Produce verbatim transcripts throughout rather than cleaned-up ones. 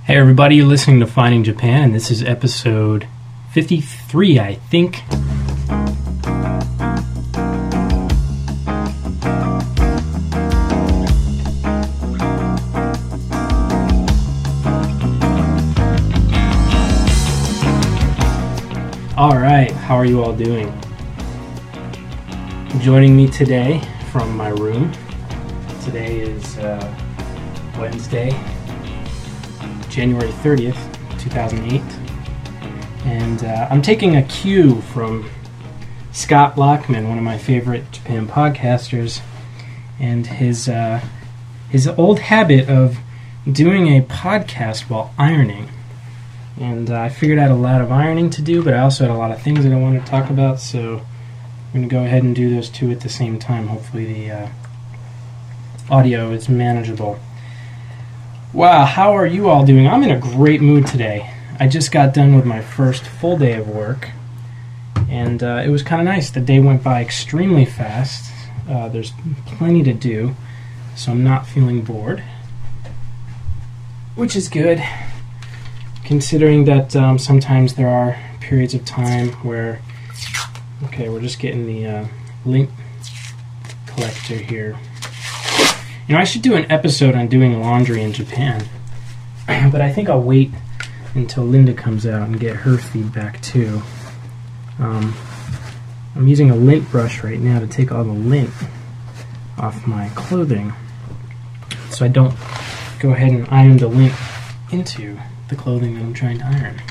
Hey everybody, you're listening to Finding Japan, and this is episode fifty-three, I think. Alright, how are you all doing? Joining me today from my room. Today is uh, Wednesday, January thirtieth, two thousand eight, and uh, I'm taking a cue from Scott Lockman, one of my favorite Japan podcasters, and his uh, his old habit of doing a podcast while ironing. And uh, I figured I had a lot of ironing to do, but I also had a lot of things that I wanted to talk about, so I'm going to go ahead and do those two at the same time. Hopefully the uh, audio is manageable. Wow, how are you all doing? I'm in a great mood today. I just got done with my first full day of work, and uh, it was kind of nice. The day went by extremely fast. Uh, there's plenty to do, so I'm not feeling bored, which is good, considering that um, sometimes there are periods of time where... Okay, we're just getting the uh, lint collector here. You know, I should do an episode on doing laundry in Japan, but I think I'll wait until Linda comes out and get her feedback too. Um, I'm using a lint brush right now to take all the lint off my clothing, so I don't go ahead and iron the lint into the clothing that I'm trying to iron.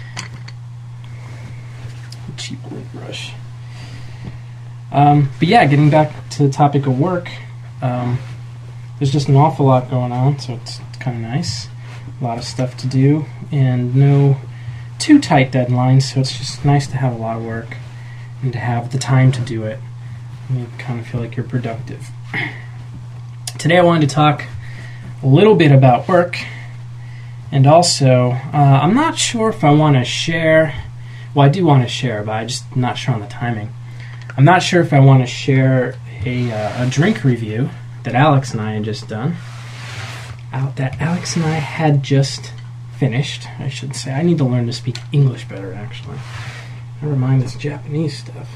Cheap lint brush. Um, but yeah, getting back to the topic of work, um, there's just an awful lot going on, so it's, it's kind of nice. A lot of stuff to do, and no too tight deadlines, so it's just nice to have a lot of work and to have the time to do it. You kind of feel like you're productive. Today I wanted to talk a little bit about work, and also, uh, I'm not sure if I want to share... Well, I do want to share, but I'm just not sure on the timing. I'm not sure if I want to share a, uh, a drink review that Alex and I had just done. Out that Alex and I had just finished, I should say. I need to learn to speak English better, actually. Never mind this Japanese stuff.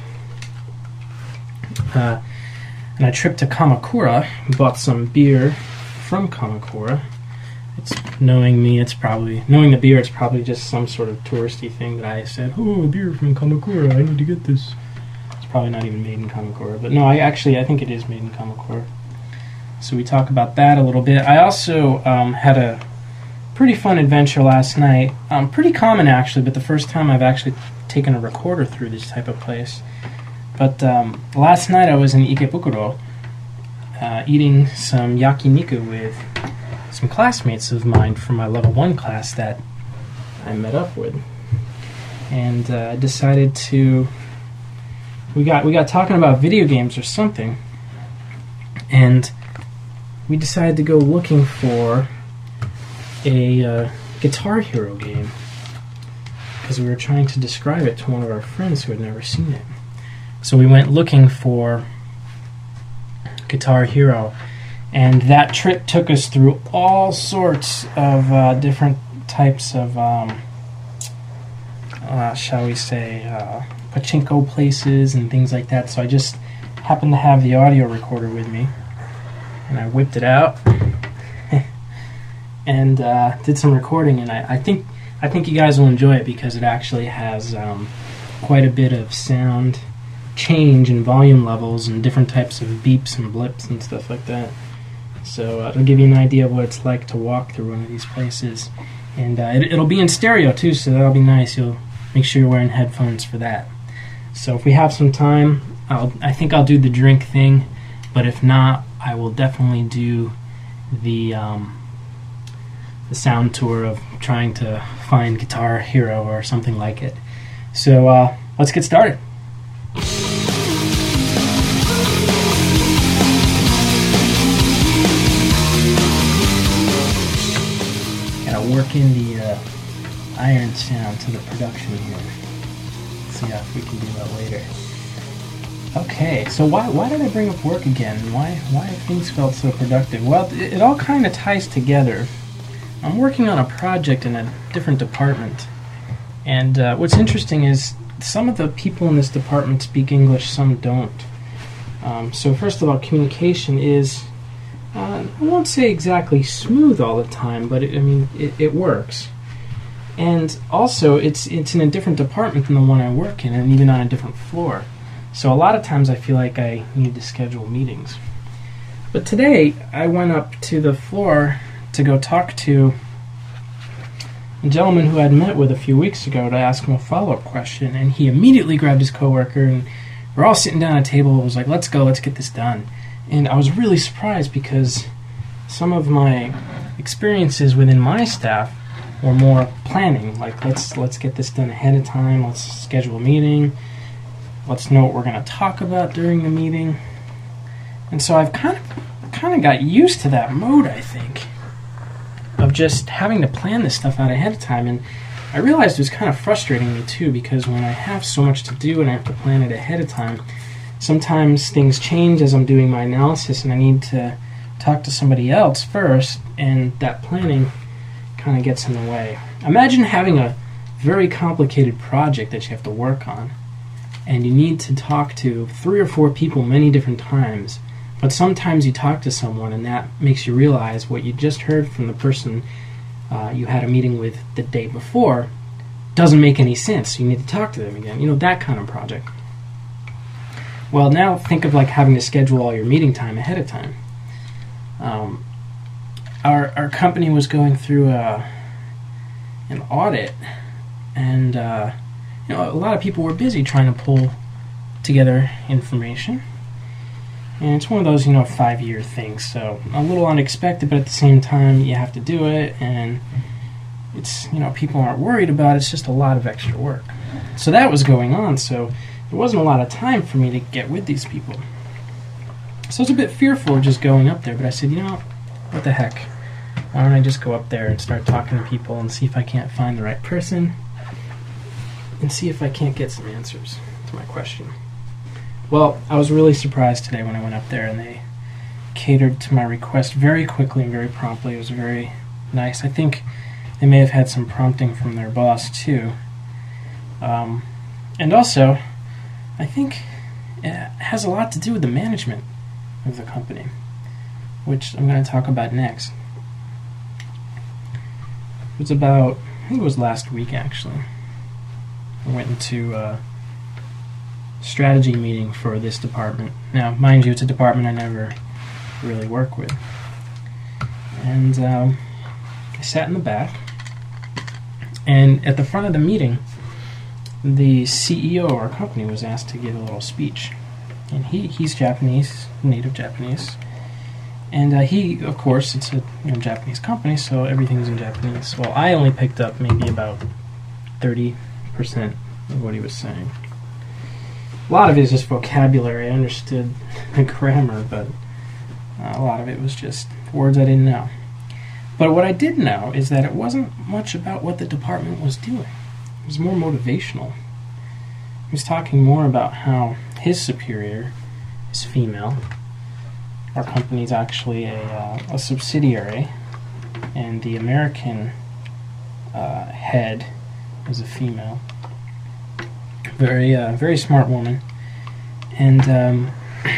Uh, and I tripped to Kamakura, bought some beer from Kamakura. It's knowing me, it's probably knowing the beer. It's probably just some sort of touristy thing that I said. Oh, a beer from Kamakura! I need to get this. It's probably not even made in Kamakura, but no, I actually I think it is made in Kamakura. So we talk about that a little bit. I also um, had a pretty fun adventure last night. Um, pretty common actually, but the first time I've actually taken a recorder through this type of place. But um, last night I was in Ikebukuro uh, eating some yakiniku with some classmates of mine from my level one class that I met up with, and I uh, decided to. We got we got talking about video games or something, and we decided to go looking for a uh, Guitar Hero game because we were trying to describe it to one of our friends who had never seen it. So we went looking for Guitar Hero. And that trip took us through all sorts of uh, different types of, um, uh, shall we say, uh, pachinko places and things like that. So I just happened to have the audio recorder with me, and I whipped it out and uh, did some recording. And I, I think I think you guys will enjoy it because it actually has um, quite a bit of sound change in volume levels and different types of beeps and blips and stuff like that. So uh, it'll give you an idea of what it's like to walk through one of these places. And uh, it, it'll be in stereo too, so that'll be nice. You'll make sure you're wearing headphones for that. So if we have some time, I'll, I think I'll do the drink thing. But if not, I will definitely do the, um, the sound tour of trying to find Guitar Hero or something like it. So uh, let's get started. Work in the uh, iron sound to the production here. Let's see if we can do that later. Okay, so why why did I bring up work again? Why why have things felt so productive? Well, it, it all kind of ties together I'm working on a project in a different department. And uh, what's interesting is some of the people in this department speak English, some don't. Um, so first of all, communication is, uh, I won't say exactly smooth all the time, but it, I mean, it, it works. And also, it's it's in a different department than the one I work in, and even on a different floor. So a lot of times I feel like I need to schedule meetings. But today, I went up to the floor to go talk to a gentleman who I'd met with a few weeks ago to ask him a follow-up question, and he immediately grabbed his coworker, and we're all sitting down at a table. It was like, let's go, let's get this done. And I was really surprised because some of my experiences within my staff were more planning, like let's let's get this done ahead of time, let's schedule a meeting, let's know what we're going to talk about during the meeting. And so I've kind of kind of got used to that mode, I think, of just having to plan this stuff out ahead of time. And I realized it was kind of frustrating me too, because when I have so much to do and I have to plan it ahead of time, sometimes things change as I'm doing my analysis and I need to talk to somebody else first, and that planning kind of gets in the way. Imagine having a very complicated project that you have to work on, and you need to talk to three or four people many different times, but sometimes you talk to someone and that makes you realize what you just heard from the person uh, you had a meeting with the day before doesn't make any sense, so you need to talk to them again. You know, that kind of project. Well, now think of like having to schedule all your meeting time ahead of time. Um, our our company was going through a, an audit, and uh, you know, a lot of people were busy trying to pull together information. And it's one of those, you know, five-year things, so a little unexpected, but at the same time, you have to do it, and it's, you know, people aren't worried about it, it's just a lot of extra work. So that was going on, so there wasn't a lot of time for me to get with these people. So I was a bit fearful of just going up there, but I said, you know, what the heck? Why don't I just go up there and start talking to people and see if I can't find the right person, and see if I can't get some answers to my question. Well, I was really surprised today when I went up there, and they catered to my request very quickly and very promptly. It was very nice. I think they may have had some prompting from their boss, too. Um, and also, I think it has a lot to do with the management of the company, which I'm going to talk about next. It was about, I think it was last week, actually. I went into uh, strategy meeting for this department. Now, mind you, it's a department I never really work with. And um, I sat in the back, and at the front of the meeting, the C E O of our company was asked to give a little speech. And he, he's Japanese, native Japanese. And uh, he, of course, it's a you know, Japanese company, so everything's in Japanese. Well, I only picked up maybe about thirty percent of what he was saying. A lot of it is just vocabulary. I understood the grammar, but uh, a lot of it was just words I didn't know. But what I did know is that it wasn't much about what the department was doing. It was more motivational. He was talking more about how his superior is female. Our company's actually a, uh, a subsidiary, and the American uh, head is a female. Very, uh, very smart woman. And um,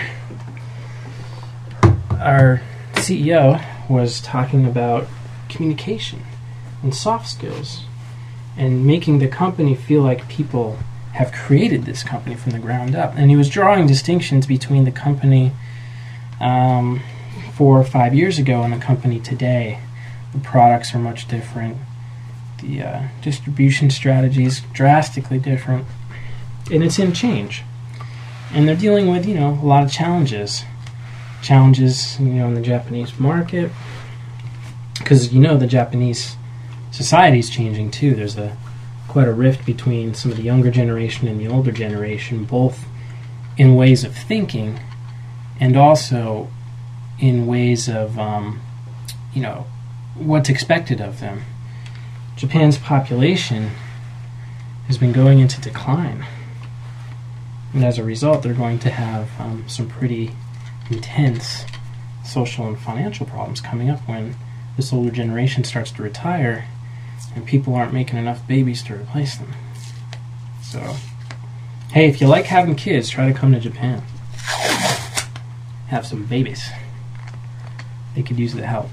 our C E O was talking about communication and soft skills and making the company feel like people have created this company from the ground up. And he was drawing distinctions between the company um, four or five years ago and the company today. The products are much different. The uh, distribution strategy is drastically different. And it's in change. And they're dealing with, you know, a lot of challenges. Challenges, you know, in the Japanese market. Because, you know, the Japanese society is changing, too. There's a quite a rift between some of the younger generation and the older generation, both in ways of thinking and also in ways of, um, you know, what's expected of them. Japan's population has been going into decline. And as a result, they're going to have um, some pretty intense social and financial problems coming up when this older generation starts to retire and people aren't making enough babies to replace them. So, hey, if you like having kids, try to come to Japan. Have some babies. They could use the help.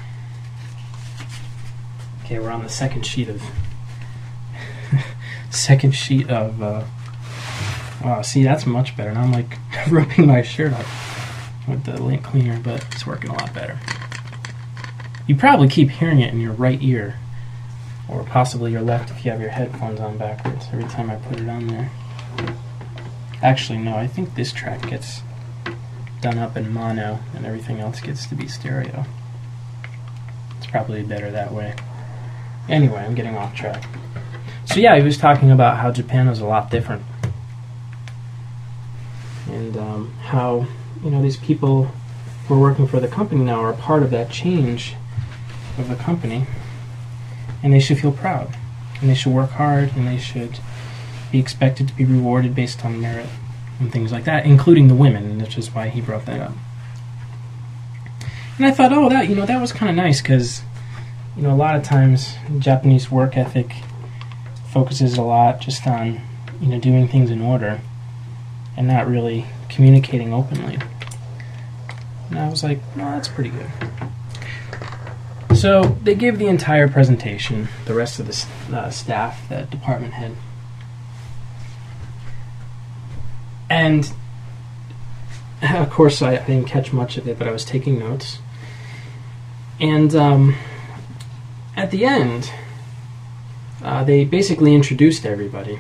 Okay, we're on the second sheet of second sheet of uh oh, see, that's much better. Now I'm like ripping my shirt off with the lint cleaner, but it's working a lot better. You probably keep hearing it in your right ear, or possibly your left if you have your headphones on backwards every time I put it on there. Actually, no, I think this track gets done up in mono and everything else gets to be stereo. It's probably better that way. Anyway, I'm getting off track. So yeah, he was talking about how Japan is a lot different. And um, how, you know, these people who are working for the company now are a part of that change of the company. And they should feel proud. And they should work hard, and they should be expected to be rewarded based on merit and things like that, including the women, which is why he brought that up. And I thought, oh, that, you know, that was kind of nice, because, you know, a lot of times Japanese work ethic focuses a lot just on, you know, doing things in order and not really communicating openly. And I was like, no, that's pretty good. So they gave the entire presentation, the rest of the uh, staff, the department head. And of course I, I didn't catch much of it, but I was taking notes. And um, at the end, uh, they basically introduced everybody.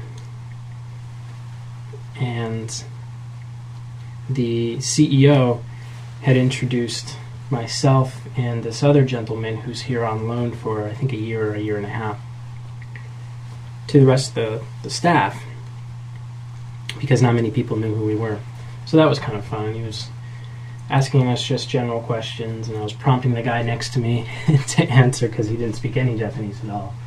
And the C E O had introduced myself and this other gentleman who's here on loan for I think a year or a year and a half to the rest of the, the staff, because not many people knew who we were. So that was kind of fun. He was asking us just general questions, and I was prompting the guy next to me to answer because he didn't speak any Japanese at all.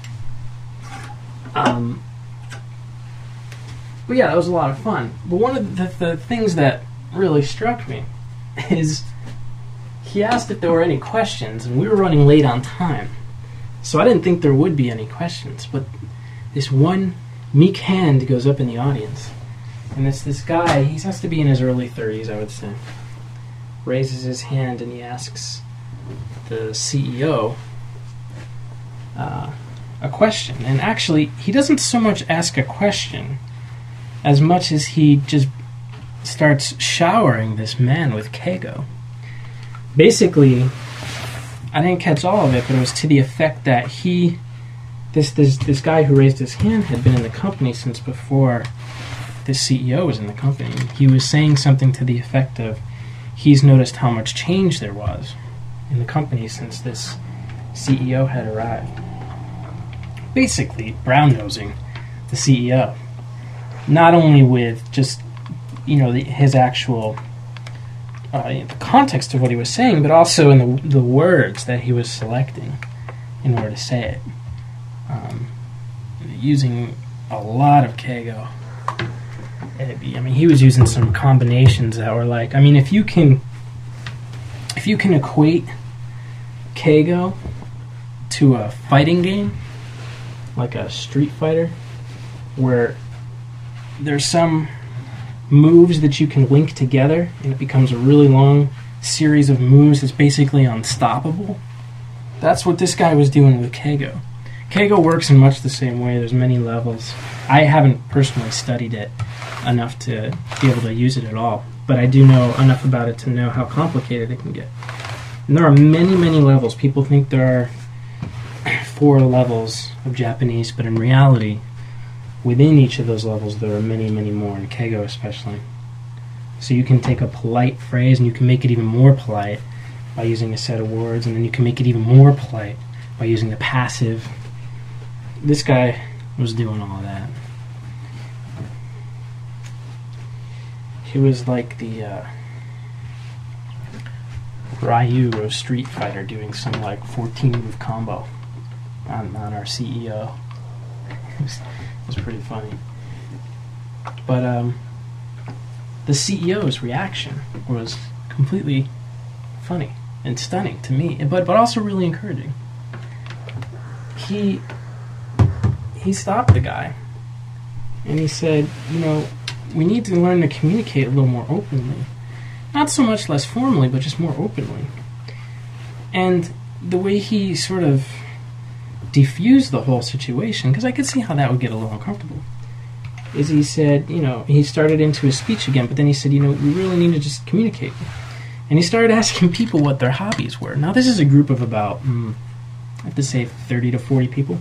Um, but yeah, that was a lot of fun. But one of the, the things that really struck me is he asked if there were any questions, and we were running late on time. So I didn't think there would be any questions, but this one meek hand goes up in the audience. And it's this guy, he has to be in his early thirties, I would say, raises his hand and he asks the C E O uh, a question. And actually, he doesn't so much ask a question as much as he just starts showering this man with keigo. Basically, I didn't catch all of it, but it was to the effect that he, this this this guy who raised his hand had been in the company since before the C E O was in the company. He was saying something to the effect of, he's noticed how much change there was in the company since this C E O had arrived. Basically, brown-nosing the C E O. Not only with just, you know, the, his actual uh, the context of what he was saying, but also in the, the words that he was selecting in order to say it. Um, using a lot of keigo. I mean, he was using some combinations that were like, I mean, if you can, if you can equate keigo to a fighting game, like a Street Fighter, where there's some moves that you can link together, and it becomes a really long series of moves that's basically unstoppable. That's what this guy was doing with keigo. Keigo works in much the same way. There's many levels. I haven't personally studied it enough to be able to use it at all, but I do know enough about it to know how complicated it can get. And there are many, many levels. People think there are four levels of Japanese, but in reality, within each of those levels, there are many, many more, in keigo especially. So you can take a polite phrase and you can make it even more polite by using a set of words, and then you can make it even more polite by using the passive. This guy was doing all of that. He was like the uh, Ryu of Street Fighter, doing some like fourteen move combo on, on our C E O. It was, it was pretty funny. But um, the C E O's reaction was completely funny. and stunning to me, but but also really encouraging. He he stopped the guy, and he said, you know, we need to learn to communicate a little more openly. Not so much less formally, but just more openly. And the way he sort of defused the whole situation, because I could see how that would get a little uncomfortable, is he said, you know, he started into his speech again, but then he said, you know, we really need to just communicate. And he started asking people what their hobbies were. Now, this is a group of about, mm, I have to say, thirty to forty people.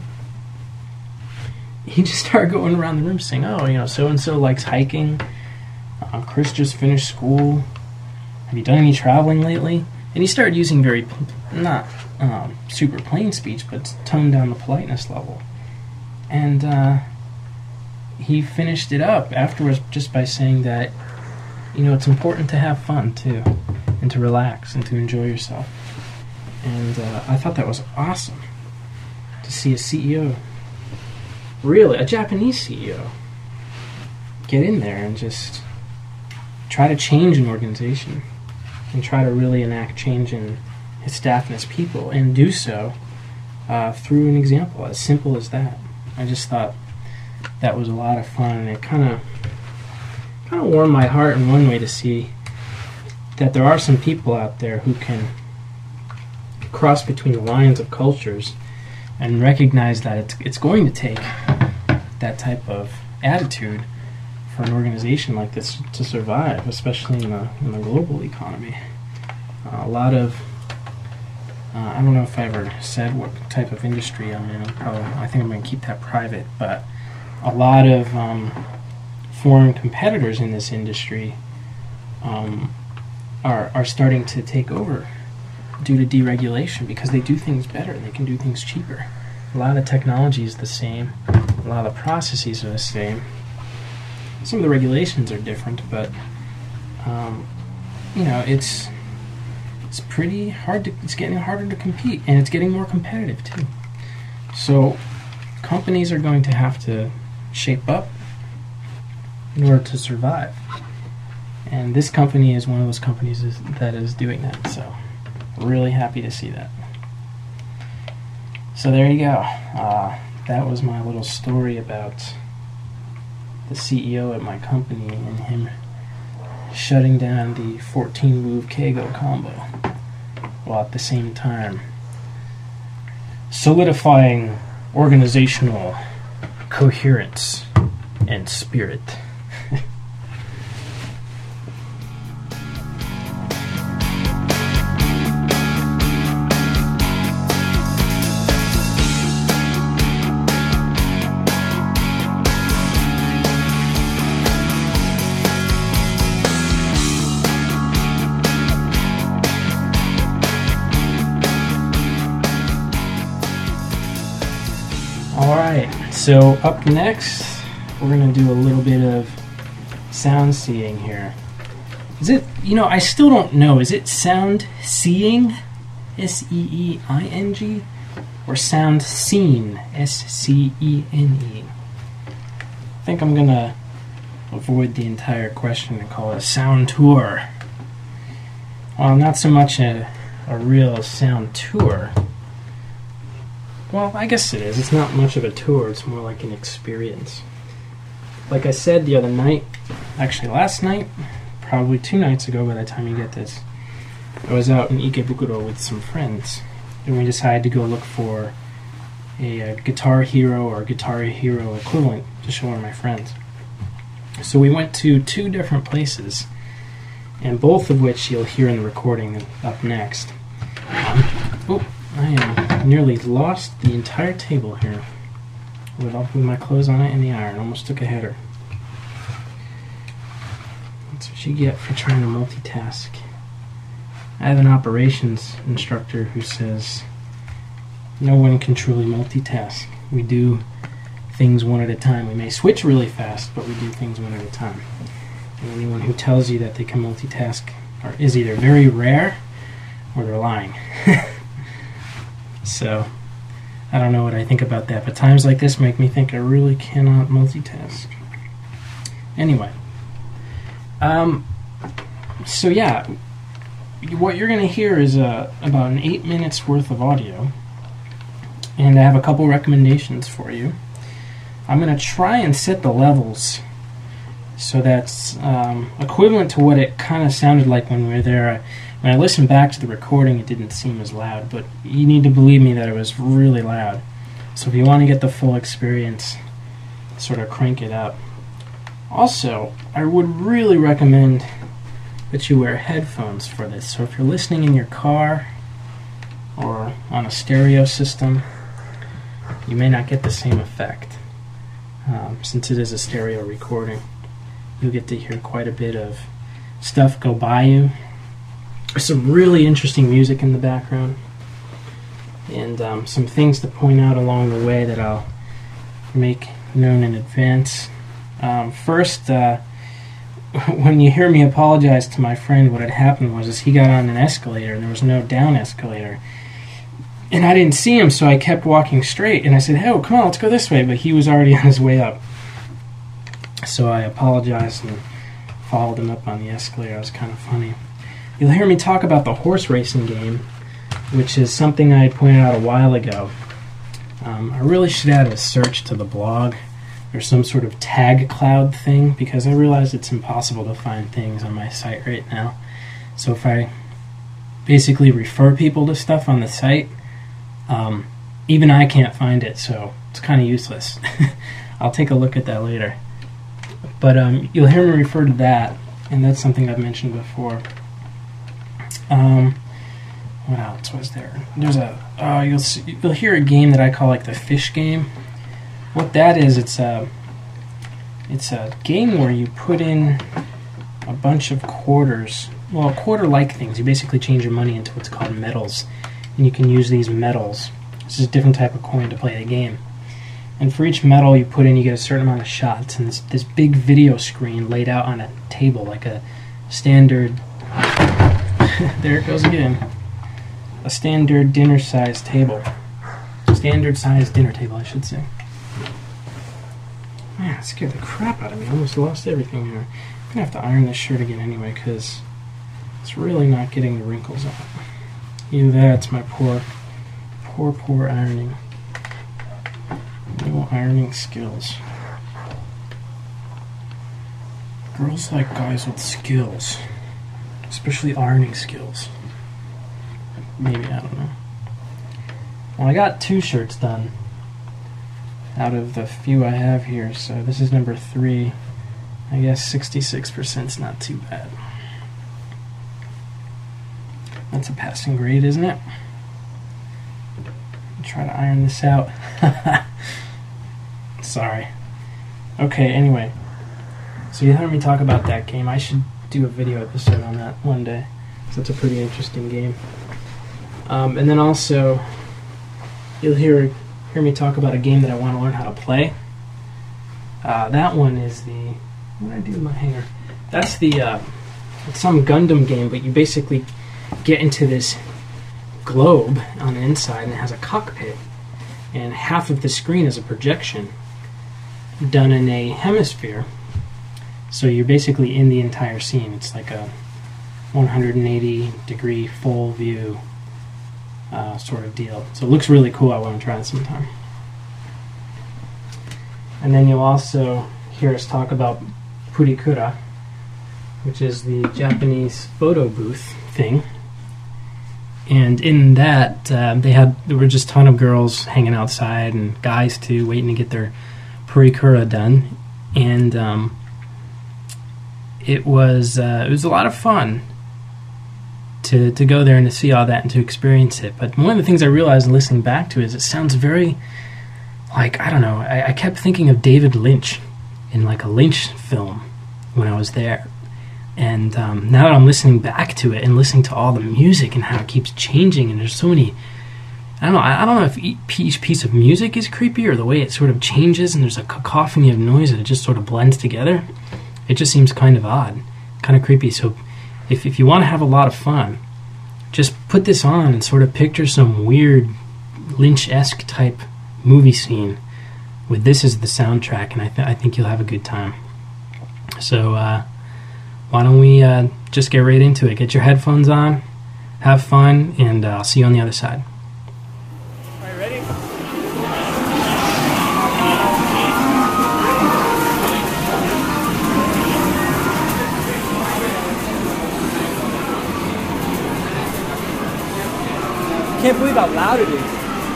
He just started going around the room saying, oh, you know, so-and-so likes hiking. Uh, Chris just finished school. Have you done any traveling lately? And he started using very, not um, super plain speech, but toned down the politeness level. And uh, he finished it up afterwards just by saying that, you know, it's important to have fun, too, and to relax and to enjoy yourself. And uh, I thought that was awesome to see a C E O, really, a Japanese C E O, get in there and just try to change an organization and try to really enact change in his staff and his people, and do so uh, through an example, as simple as that. I just thought that was a lot of fun, and it kind of kind of warmed my heart in one way to see that there are some people out there who can cross between the lines of cultures and recognize that it's, it's going to take that type of attitude for an organization like this to survive, especially in the, in the global economy. Uh, a lot of, uh, I don't know if I ever said what type of industry I'm in. Probably, I think I'm going to keep that private, but a lot of um, foreign competitors in this industry um, are, are starting to take over due to deregulation, because they do things better, they can do things cheaper. A lot of the technology is the same, a lot of the processes are the same. Some of the regulations are different, but um, you know, it's it's pretty hard to, it's getting harder to compete, and it's getting more competitive too. So companies are going to have to shape up in order to survive. And this company is one of those companies is, that is doing that, so really happy to see that. So there you go. Uh, that was my little story about the C E O at my company and him shutting down the fourteen move K O combo, while at the same time solidifying organizational coherence and spirit. So up next, we're going to do a little bit of sound seeing here. Is it, you know, I still don't know, is it sound seeing, S E E I N G, or sound seen, S C E N E? I think I'm going to avoid the entire question and call it a sound tour. Well, not so much a, a real sound tour. Well, I guess it is. It's not much of a tour. It's more like an experience. Like I said the other night, actually last night, probably two nights ago by the time you get this, I was out in Ikebukuro with some friends, and we decided to go look for a, a Guitar Hero or Guitar Hero equivalent to show one of my friends. So we went to two different places, and both of which you'll hear in the recording up next. Um, oh, I am nearly lost the entire table here with all with my clothes on it and the iron. Almost took a header. That's what you get for trying to multitask. I have an operations instructor who says no one can truly multitask. We do things one at a time. We may switch really fast, but we do things one at a time. And anyone who tells you that they can multitask are, is either very rare or they're lying. So, I don't know what I think about that, but times like this make me think I really cannot multitask. Anyway, um, so yeah, what you're going to hear is uh, about an eight minutes worth of audio, and I have a couple recommendations for you. I'm going to try and set the levels so that's um, equivalent to what it kind of sounded like when we were there. I, when I listened back to the recording, it didn't seem as loud, but you need to believe me that it was really loud. So if you want to get the full experience, sort of crank it up. Also, I would really recommend that you wear headphones for this. So if you're listening in your car or on a stereo system, you may not get the same effect. Um, since it is a stereo recording, you'll get to hear quite a bit of stuff go by you. There's some really interesting music in the background, and um, some things to point out along the way that I'll make known in advance. Um, first, uh, when you hear me apologize to my friend, what had happened was is he got on an escalator and there was no down escalator. And I didn't see him, so I kept walking straight. And I said, hey, oh, come on, let's go this way. But he was already on his way up. So I apologized and followed him up on the escalator. It was kind of funny. You'll hear me talk about the horse racing game, which is something I had pointed out a while ago. Um, I really should add a search to the blog or some sort of tag cloud thing, because I realize it's impossible to find things on my site right now. So if I basically refer people to stuff on the site, um, even I can't find it, so it's kind of useless. I'll take a look at that later. But um, you'll hear me refer to that, and that's something I've mentioned before. Um, what else was there? There's a oh, you'll see, you'll hear a game that I call like the fish game. What that is, it's a it's a game where you put in a bunch of quarters, well, quarter-like things. You basically change your money into what's called metals, and you can use these metals. This is a different type of coin to play the game. And for each metal you put in, you get a certain amount of shots, and this, this big video screen laid out on a table, like a standard. There it goes again. A standard dinner-sized table. Standard-sized dinner table, I should say. Man, it scared the crap out of me. I almost lost everything here. I'm going to have to iron this shirt again anyway, because it's really not getting the wrinkles out. Either that, it's my poor, poor, poor ironing. No ironing skills. Girls like guys with skills. Especially ironing skills. Maybe, I don't know. Well, I got two shirts done out of the few I have here, so this is number three. I guess sixty-six percent is not too bad. That's a passing grade, isn't it? I'll try to iron this out. Sorry. Okay, anyway. So you heard me talk about that game. I should do a video episode on that one day, because that's a pretty interesting game. Um, and then also, you'll hear hear me talk about a game that I want to learn how to play. Uh, that one is the... What did I do with my hanger? That's the... Uh, it's some Gundam game, but you basically get into this globe on the inside, and it has a cockpit. And half of the screen is a projection done in a hemisphere. So you're basically in the entire scene. It's like a one hundred eighty degree full view uh, sort of deal. So it looks really cool. I want to try it sometime. And then you'll also hear us talk about Purikura, which is the Japanese photo booth thing. And in that, uh, they had there were just a ton of girls hanging outside, and guys too, waiting to get their Purikura done. And um, it was uh, it was a lot of fun to to go there and to see all that and to experience it. But one of the things I realized listening back to it is it sounds very like, I don't know, I, I kept thinking of David Lynch in like a Lynch film when I was there. And um, now that I'm listening back to it and listening to all the music and how it keeps changing, and there's so many, I don't know, I, I don't know if each piece of music is creepy or the way it sort of changes and there's a cacophony of noise and it just sort of blends together. It just seems kind of odd, kind of creepy. So if, if you want to have a lot of fun, just put this on and sort of picture some weird Lynch-esque type movie scene with this as the soundtrack, and I, th- I think you'll have a good time. So uh, why don't we uh, just get right into it. Get your headphones on, Have fun, and uh, I'll see you on the other side. All right, ready? Can't believe how loud it is.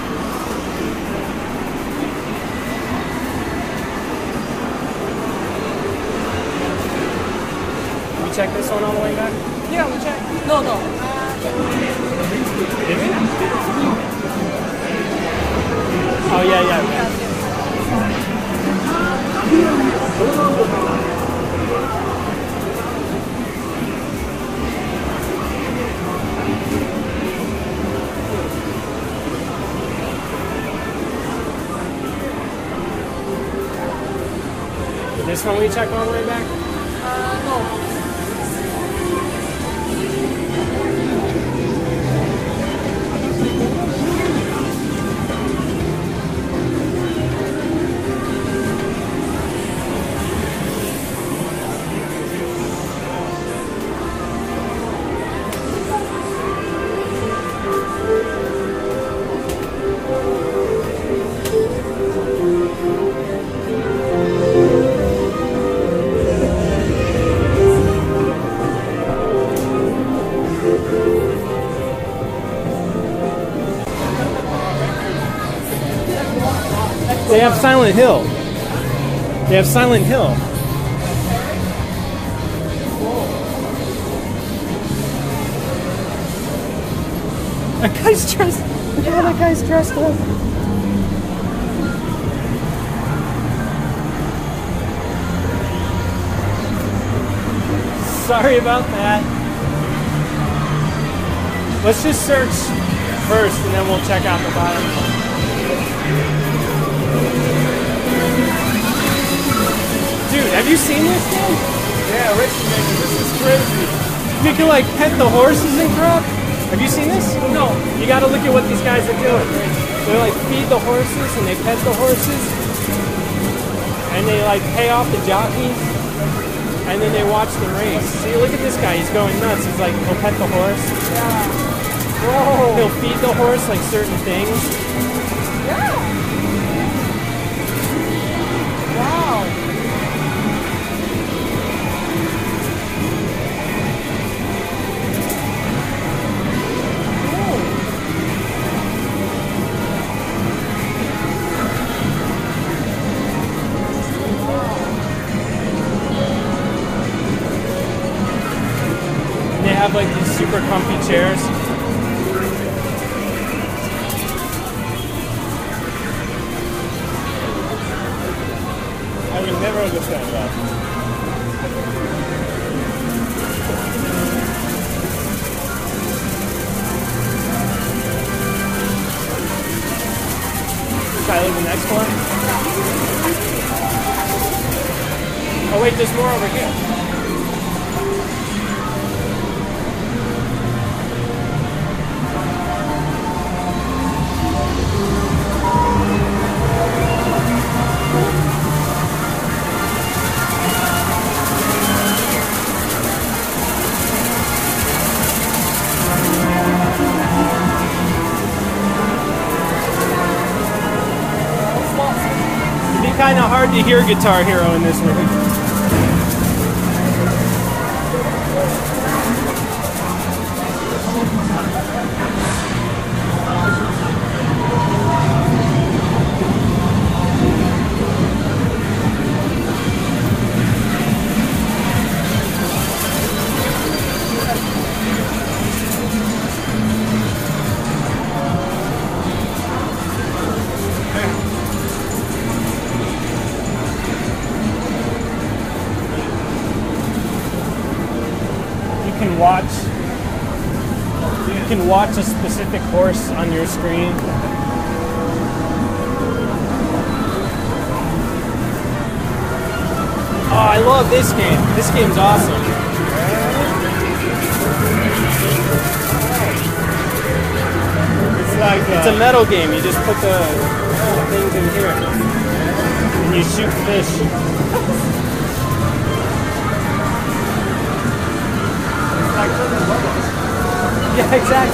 Can we check this one all the way back? Yeah, we check. No, no. Is it? Oh, yeah, yeah. This one we check all the way back? Uh, no. They have Silent Hill. They have Silent Hill. That guy's dressed. Look at how that guy's dressed up. Sorry about that. Let's just search first and then we'll check out the bottom. Dude, have you seen this game? Yeah, Richie, man, this is crazy. You can like pet the horses and crap. Have you seen this? No. You gotta look at what these guys are doing. They like feed the horses and they pet the horses. And they like pay off the jockeys. And then they watch the race. See, look at this guy. He's going nuts. He's like, he'll pet the horse. Yeah. Whoa. He'll feed the horse like certain things. Yeah. Wow. They have like these super comfy chairs. I will never understand that. Try to look at the next one. Oh wait, there's more over here. Kind of hard to hear Guitar Hero in this movie. Watch. You can watch a specific horse on your screen. Oh, I love this game. This game's awesome. It's like It's a metal game. You just put the things in here and you shoot fish. Yeah, exactly.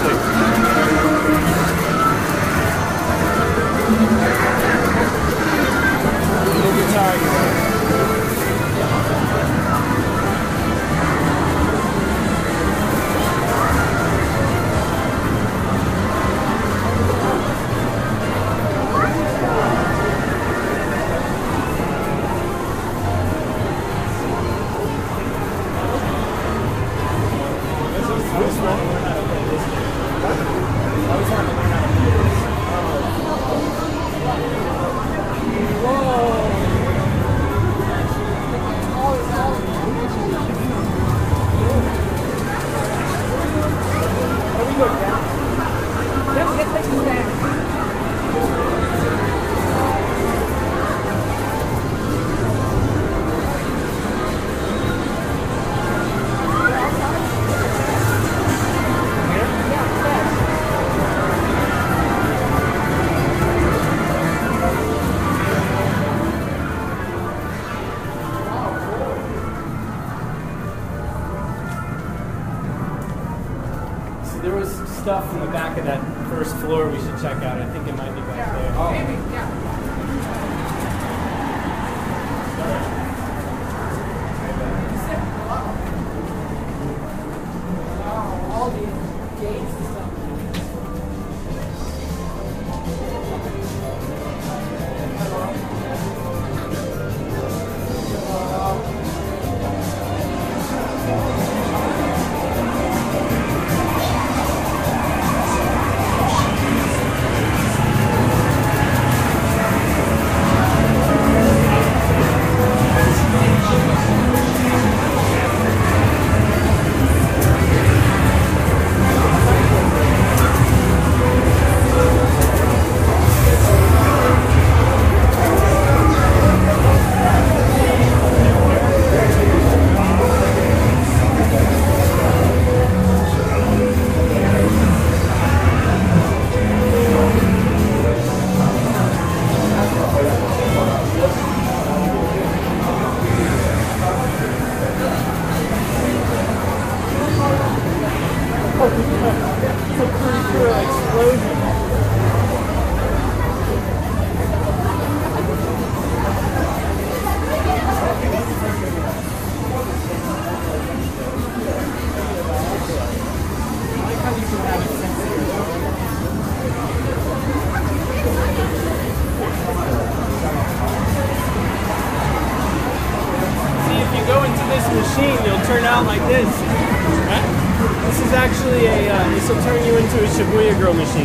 stuff in the back of that first floor we should check out. I think it might be back there. Oh. Maybe, yeah. Wow, all these gates and stuff. Machine, it'll turn out like this. Right? This is actually a, uh, this will turn you into a Shibuya Girl machine.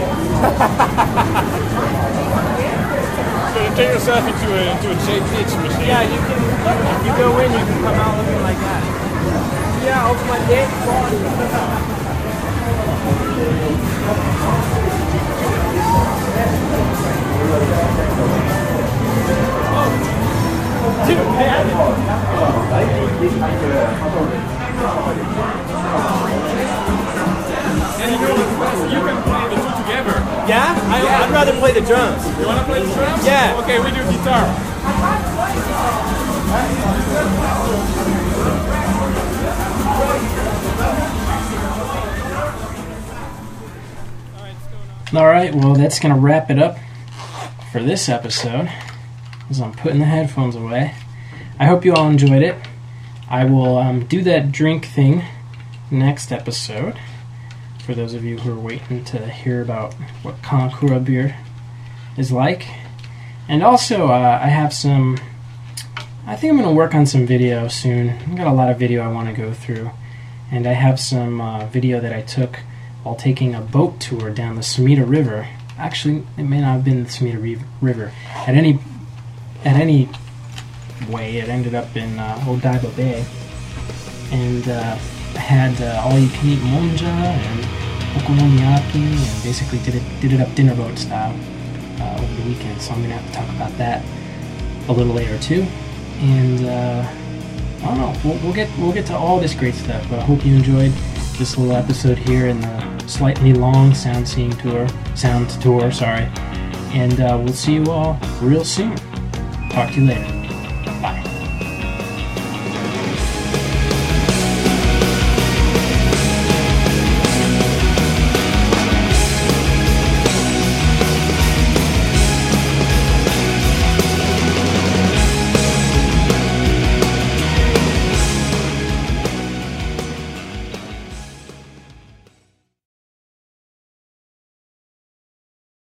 So you turn yourself into a into a J P H machine. Yeah, you can, if you go in, you can come out looking like that. Yeah, open my dick. Dude, man. And you know what's best? You can play the two together. Yeah? I, Yeah. I'd rather play the drums. You wanna play the drums? Yeah. Okay, we do guitar. Alright, well that's going to wrap it up for this episode, as I'm putting the headphones away. I hope you all enjoyed it. I will um, do that drink thing next episode, for those of you who are waiting to hear about what Kamakura beer is like. And also, uh, I have some, I think I'm going to work on some video soon. I've got a lot of video I want to go through. And I have some uh, video that I took while taking a boat tour down the Sumida River. Actually, it may not have been the Sumida Re- River. At any, at any way, it ended up in uh, Odaiba Bay. And uh, I had uh, all-you-can-eat monja and okonomiyaki, and basically did it did it up dinner boat style uh, over the weekend. So I'm gonna have to talk about that a little later too. And uh, I don't know. We'll, we'll get we'll get to all this great stuff. But I hope you enjoyed this little episode here in the slightly long sound seeing tour, sound tour. Sorry. And uh, we'll see you all real soon. Talk to you later.